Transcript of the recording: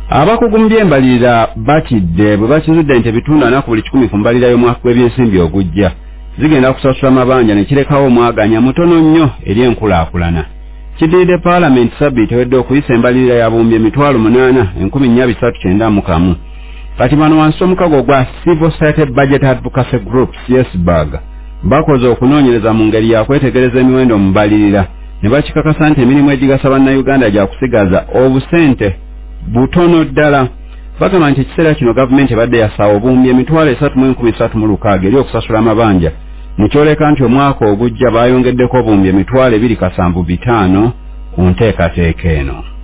Abakugumbye embalirira batidde bwe bakizudde nti ebitundu 4 ku buli 100 ku mbalirira y'omwaka gw'ebyensimbi ogujja zigenda kusasula amabanja ne kirekawo omwaganya mutono nnyo eri enkulaakulana. Kiddiridde Paalamenti Ssabbiiti ewedde okuyisa embalirira ya buwumbi 8,491. Kati bano wansi omukago gwa Civil Society Budget Advocacy Group CSBAG bakoze okunoonyereza mu ngeri ya kwetegereza emiwendo mu mbalirira ne bakikakasa nti emirimu egigasa bannayuganda gya kusigaza obusente butono ddala. Bagamba nti ekiseera kino gavumenti ebadde yasaawa obuwumbi 3,36 eri okusasula amabanja nekyoleka nti omwaka ogujja baayongeddeko obuwumbi 2,750 ku nteekateeka eno.